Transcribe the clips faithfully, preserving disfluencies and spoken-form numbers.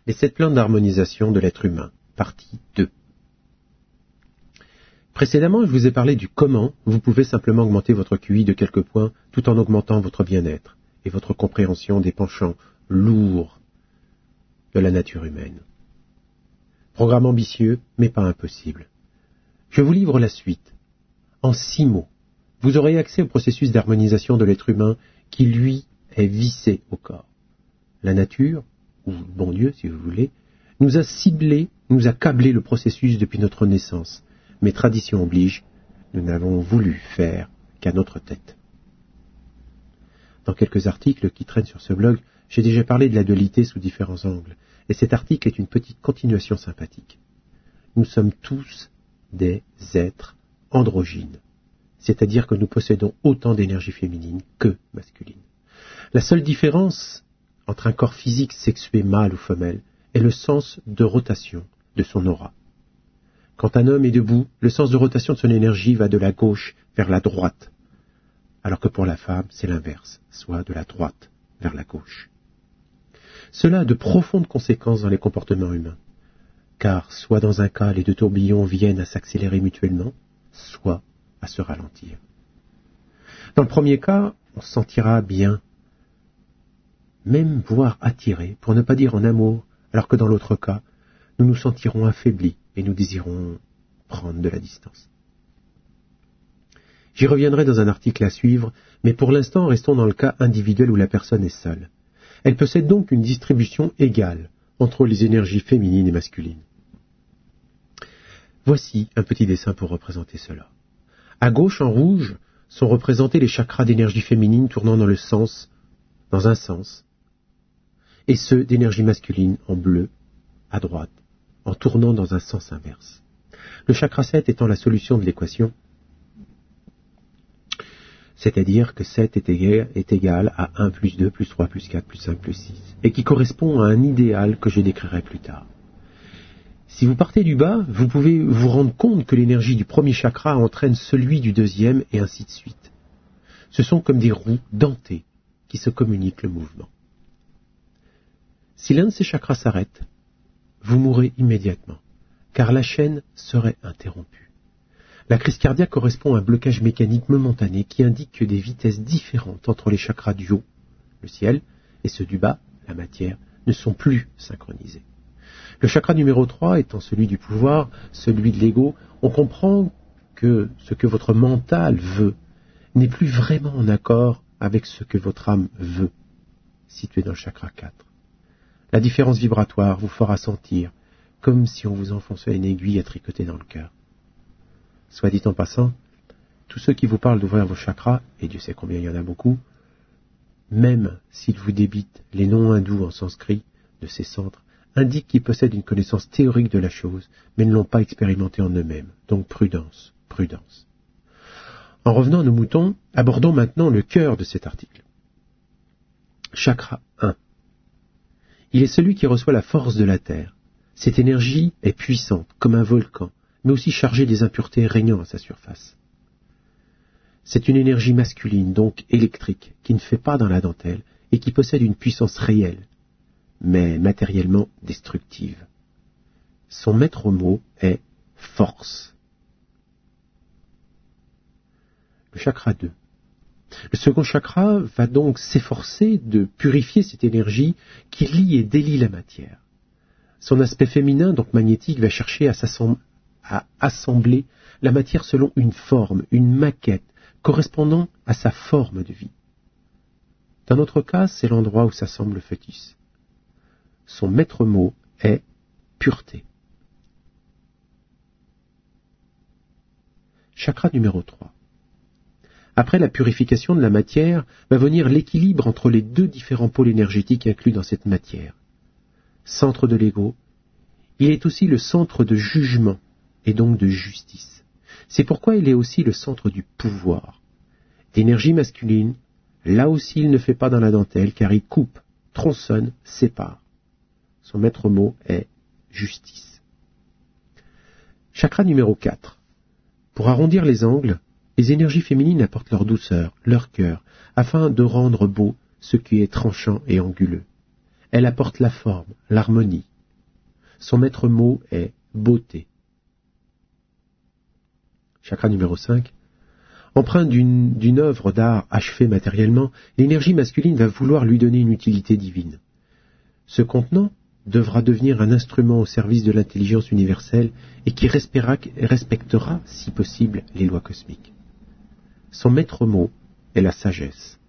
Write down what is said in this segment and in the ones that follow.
Les sept plans d'harmonisation de l'être humain, partie deux. Précédemment, je vous ai parlé du comment vous pouvez simplement augmenter votre Q I de quelques points tout en augmentant votre bien-être et votre compréhension des penchants lourds de la nature humaine. Programme ambitieux, mais pas impossible. Je vous livre la suite. En six mots, vous aurez accès au processus d'harmonisation de l'être humain qui, lui, est vissé au corps. La nature, ou le bon Dieu, si vous voulez, nous a ciblé, nous a câblé le processus depuis notre naissance. Mais tradition oblige, nous n'avons voulu faire qu'à notre tête. Dans quelques articles qui traînent sur ce blog, j'ai déjà parlé de la dualité sous différents angles, et cet article est une petite continuation sympathique. Nous sommes tous des êtres androgynes, c'est-à-dire que nous possédons autant d'énergie féminine que masculine. La seule différence entre un corps physique sexué mâle ou femelle est le sens de rotation de son aura. Quand un homme est debout, le sens de rotation de son énergie va de la gauche vers la droite, alors que pour la femme, c'est l'inverse, soit de la droite vers la gauche. Cela a de profondes conséquences dans les comportements humains, car soit dans un cas, les deux tourbillons viennent à s'accélérer mutuellement, soit à se ralentir. Dans le premier cas, on se sentira bien, même voire attiré, pour ne pas dire en amour, alors que dans l'autre cas, nous nous sentirons affaiblis et nous désirons prendre de la distance. J'y reviendrai dans un article à suivre, mais pour l'instant, restons dans le cas individuel où la personne est seule. Elle possède donc une distribution égale entre les énergies féminines et masculines. Voici un petit dessin pour représenter cela. À gauche, en rouge, sont représentés les chakras d'énergie féminine tournant dans le sens, dans un sens, et ceux d'énergie masculine en bleu, à droite, en tournant dans un sens inverse. Le chakra sept étant la solution de l'équation, c'est-à-dire que sept est égal, est égal à un plus deux plus trois plus quatre plus cinq plus six, et qui correspond à un idéal que je décrirai plus tard. Si vous partez du bas, vous pouvez vous rendre compte que l'énergie du premier chakra entraîne celui du deuxième, et ainsi de suite. Ce sont comme des roues dentées qui se communiquent le mouvement. Si l'un de ces chakras s'arrête, vous mourrez immédiatement, car la chaîne serait interrompue. La crise cardiaque correspond à un blocage mécanique momentané qui indique que des vitesses différentes entre les chakras du haut, le ciel, et ceux du bas, la matière, ne sont plus synchronisés. Le chakra numéro trois étant celui du pouvoir, celui de l'ego, on comprend que ce que votre mental veut n'est plus vraiment en accord avec ce que votre âme veut, situé dans le chakra quatre. La différence vibratoire vous fera sentir comme si on vous enfonçait une aiguille à tricoter dans le cœur. Soit dit en passant, tous ceux qui vous parlent d'ouvrir vos chakras, et Dieu sait combien il y en a beaucoup, même s'ils vous débitent les noms hindous en sanskrit de ces centres, indiquent qu'ils possèdent une connaissance théorique de la chose, mais ne l'ont pas expérimentée en eux-mêmes. Donc prudence, prudence. En revenant à nos moutons, abordons maintenant le cœur de cet article. Chakra un. Il est celui qui reçoit la force de la terre. Cette énergie est puissante, comme un volcan, mais aussi chargée des impuretés régnant à sa surface. C'est une énergie masculine, donc électrique, qui ne fait pas dans la dentelle et qui possède une puissance réelle, mais matériellement destructive. Son maître mot est force. Le chakra deux. Le second chakra va donc s'efforcer de purifier cette énergie qui lie et délie la matière. Son aspect féminin, donc magnétique, va chercher à, à assembler la matière selon une forme, une maquette, correspondant à sa forme de vie. Dans notre cas, c'est l'endroit où s'assemble le fœtus. Son maître mot est pureté. Chakra numéro trois. Après la purification de la matière, va venir l'équilibre entre les deux différents pôles énergétiques inclus dans cette matière. Centre de l'ego, il est aussi le centre de jugement et donc de justice. C'est pourquoi il est aussi le centre du pouvoir. D'énergie masculine, là aussi il ne fait pas dans la dentelle car il coupe, tronçonne, sépare. Son maître mot est justice. Chakra numéro quatre. Pour arrondir les angles, les énergies féminines apportent leur douceur, leur cœur, afin de rendre beau ce qui est tranchant et anguleux. Elles apportent la forme, l'harmonie, Son maître mot est beauté. Chakra numéro cinq. Empreinte d'une, d'une œuvre d'art achevée matériellement, l'énergie masculine va vouloir lui donner une utilité divine. Ce contenant devra devenir un instrument au service de l'intelligence universelle et qui respectera, respectera, si possible, les lois cosmiques. Son maître mot est la sagesse.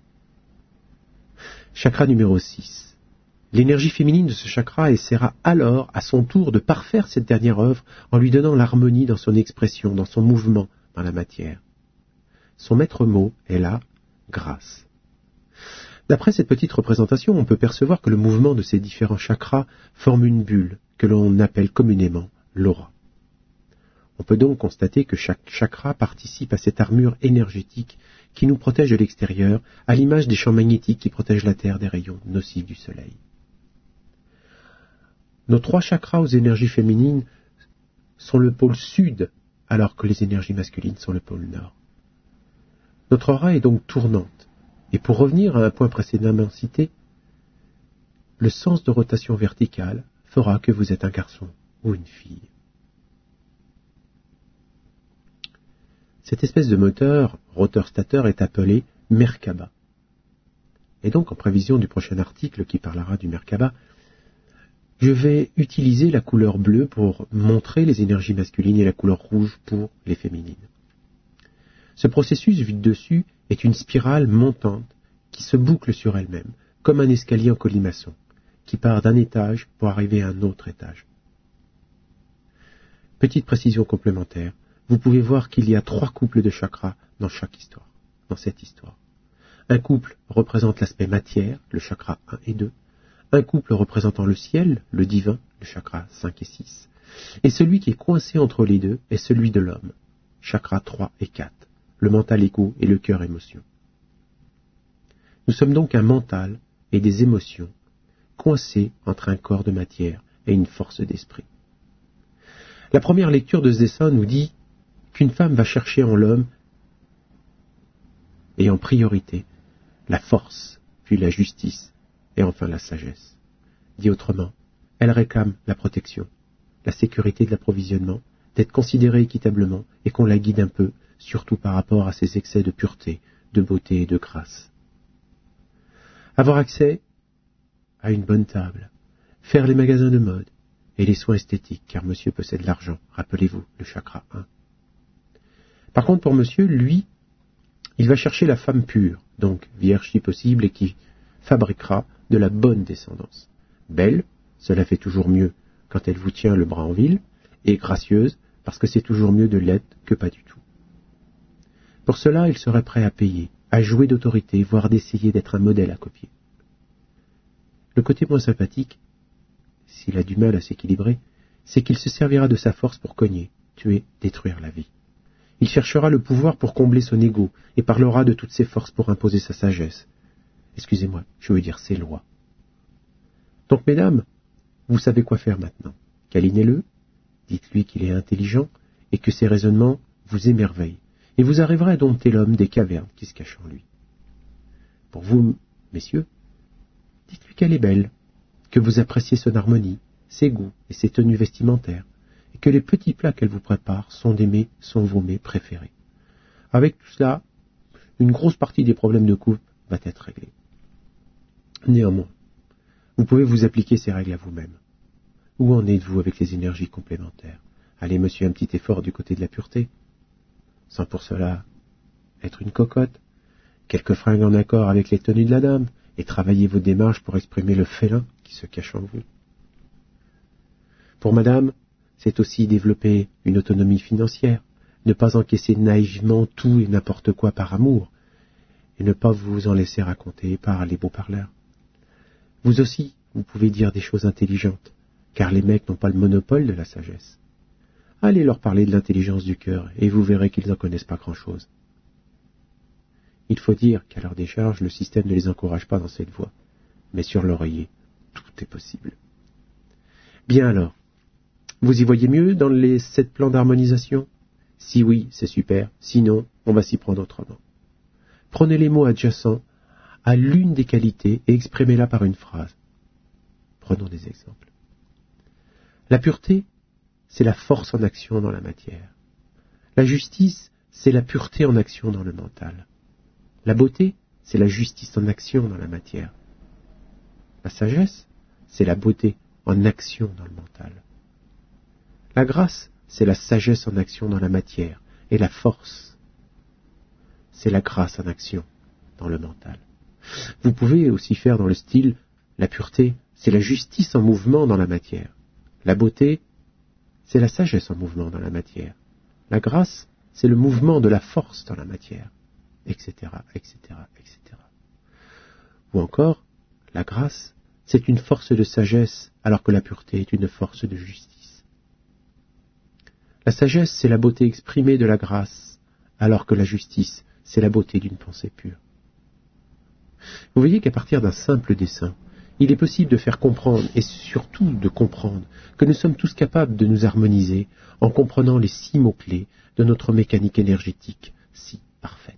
Chakra numéro six. L'énergie féminine de ce chakra essaiera alors, à son tour, de parfaire cette dernière œuvre en lui donnant l'harmonie dans son expression, dans son mouvement, dans la matière. Son maître mot est la grâce. D'après cette petite représentation, on peut percevoir que le mouvement de ces différents chakras forme une bulle que l'on appelle communément l'aura. On peut donc constater que chaque chakra participe à cette armure énergétique qui nous protège de l'extérieur, à l'image des champs magnétiques qui protègent la Terre des rayons nocifs du Soleil. Nos trois chakras aux énergies féminines sont le pôle sud, alors que les énergies masculines sont le pôle nord. Notre aura est donc tournante, et pour revenir à un point précédemment cité, le sens de rotation verticale fera que vous êtes un garçon ou une fille. Cette espèce de moteur, roteur-stateur, est appelé Merkaba. Et donc, en prévision du prochain article qui parlera du Merkaba, je vais utiliser la couleur bleue pour montrer les énergies masculines et la couleur rouge pour les féminines. Ce processus vu de dessus est une spirale montante qui se boucle sur elle-même, comme un escalier en colimaçon, qui part d'un étage pour arriver à un autre étage. Petite précision complémentaire, vous pouvez voir qu'il y a trois couples de chakras dans chaque histoire, dans cette histoire. Un couple représente l'aspect matière, le chakra un et deux, un couple représentant le ciel, le divin, le chakra cinq et six, et celui qui est coincé entre les deux est celui de l'homme, chakra trois et quatre, le mental égo et le cœur émotion. Nous sommes donc un mental et des émotions coincés entre un corps de matière et une force d'esprit. La première lecture de ce dessin nous dit qu'une femme va chercher en l'homme et en priorité la force, puis la justice et enfin la sagesse. Dit autrement, elle réclame la protection, la sécurité de l'approvisionnement, d'être considérée équitablement et qu'on la guide un peu, surtout par rapport à ses excès de pureté, de beauté et de grâce. Avoir accès à une bonne table, faire les magasins de mode et les soins esthétiques, car monsieur possède l'argent, rappelez-vous, le chakra un. Par contre, pour monsieur, lui, il va chercher la femme pure, donc vierge si possible, et qui fabriquera de la bonne descendance. Belle, cela fait toujours mieux quand elle vous tient le bras en ville, et gracieuse, parce que c'est toujours mieux de l'être que pas du tout. Pour cela, il serait prêt à payer, à jouer d'autorité, voire d'essayer d'être un modèle à copier. Le côté moins sympathique, s'il a du mal à s'équilibrer, c'est qu'il se servira de sa force pour cogner, tuer, détruire la vie. Il cherchera le pouvoir pour combler son ego et parlera de toutes ses forces pour imposer sa sagesse. Excusez-moi, je veux dire ses lois. Donc, mesdames, vous savez quoi faire maintenant. Câlinez-le, dites-lui qu'il est intelligent et que ses raisonnements vous émerveillent, et vous arriverez à dompter l'homme des cavernes qui se cachent en lui. Pour vous, messieurs, dites-lui qu'elle est belle, que vous appréciez son harmonie, ses goûts et ses tenues vestimentaires, et que les petits plats qu'elle vous prépare sont, des mets, sont vos mets préférés. Avec tout cela, une grosse partie des problèmes de couple va être réglée. Néanmoins, vous pouvez vous appliquer ces règles à vous-même. Où en êtes-vous avec les énergies complémentaires? Allez, monsieur, un petit effort du côté de la pureté. Sans pour cela être une cocotte, quelques fringues en accord avec les tenues de la dame, et travaillez vos démarches pour exprimer le félin qui se cache en vous. Pour madame, c'est aussi développer une autonomie financière, ne pas encaisser naïvement tout et n'importe quoi par amour, et ne pas vous en laisser raconter par les beaux parleurs. Vous aussi, vous pouvez dire des choses intelligentes, car les mecs n'ont pas le monopole de la sagesse. Allez leur parler de l'intelligence du cœur, et vous verrez qu'ils n'en connaissent pas grand-chose. Il faut dire qu'à leur décharge, le système ne les encourage pas dans cette voie, mais sur l'oreiller, tout est possible. Bien alors, vous y voyez mieux dans les sept plans d'harmonisation? Si oui, c'est super, sinon, on va s'y prendre autrement. Prenez les mots adjacents à l'une des qualités et exprimez-la par une phrase. Prenons des exemples. La pureté, c'est la force en action dans la matière. La justice, c'est la pureté en action dans le mental. La beauté, c'est la justice en action dans la matière. La sagesse, c'est la beauté en action dans le mental. La grâce, c'est la sagesse en action dans la matière. Et la force, c'est la grâce en action dans le mental. Vous pouvez aussi faire dans le style, la pureté, c'est la justice en mouvement dans la matière. La beauté, c'est la sagesse en mouvement dans la matière. La grâce, c'est le mouvement de la force dans la matière, et cetera, et cetera, et cetera. Ou encore, la grâce, c'est une force de sagesse, alors que la pureté est une force de justice. La sagesse, c'est la beauté exprimée de la grâce, alors que la justice, c'est la beauté d'une pensée pure. Vous voyez qu'à partir d'un simple dessin, il est possible de faire comprendre, et surtout de comprendre, que nous sommes tous capables de nous harmoniser en comprenant les six mots-clés de notre mécanique énergétique si parfaite.